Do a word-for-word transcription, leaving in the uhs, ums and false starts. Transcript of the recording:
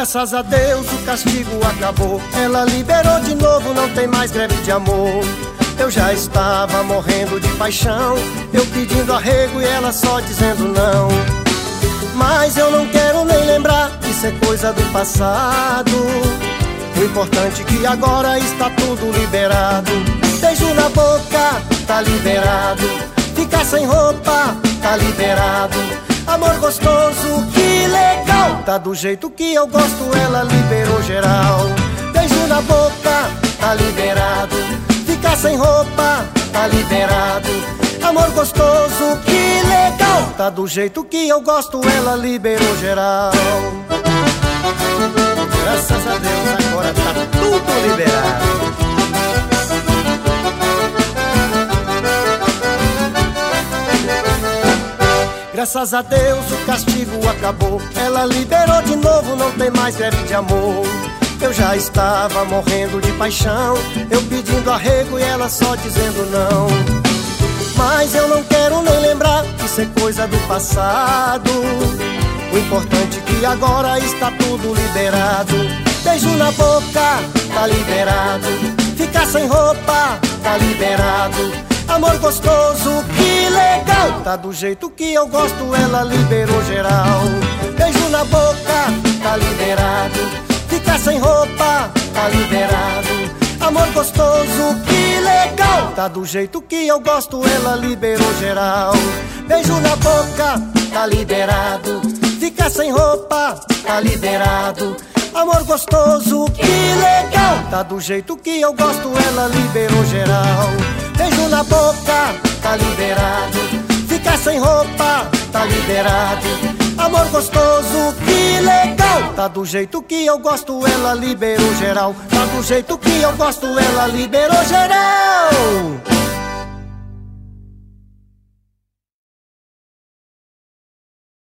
Graças a Deus o castigo acabou. Ela liberou de novo, não tem mais greve de amor. Eu já estava morrendo de paixão, eu pedindo arrego e ela só dizendo não. Mas eu não quero nem lembrar, isso é coisa do passado. O importante é que agora está tudo liberado. Beijo na boca, tá liberado. Ficar sem roupa, tá liberado. Amor gostoso, que legal. Tá do jeito que eu gosto, ela liberou geral. Beijo na boca, tá liberado. Ficar sem roupa, tá liberado. Amor gostoso, que legal. Tá do jeito que eu gosto, ela liberou geral. Graças a Deus agora tá tudo liberado. Graças a Deus o castigo acabou. Ela liberou de novo, não tem mais greve de amor. Eu já estava morrendo de paixão, eu pedindo arrego e ela só dizendo não. Mas eu não quero nem lembrar, isso é coisa do passado. O importante é que agora está tudo liberado. Beijo na boca, tá liberado. Ficar sem roupa, tá liberado. Amor gostoso, que legal. Tá do jeito que eu gosto, ela liberou geral. Beijo na boca, tá liberado. Ficar sem roupa, tá liberado. Amor gostoso, que legal. Tá do jeito que eu gosto, ela liberou geral. Beijo na boca, tá liberado. Ficar sem roupa, tá liberado. Amor gostoso, que legal. Tá do jeito que eu gosto, ela liberou geral. Beijo na boca, tá liberado. Ficar sem roupa, tá liberado. Amor gostoso, que legal. Tá do jeito que eu gosto, ela liberou geral. Tá do jeito que eu gosto, ela liberou geral.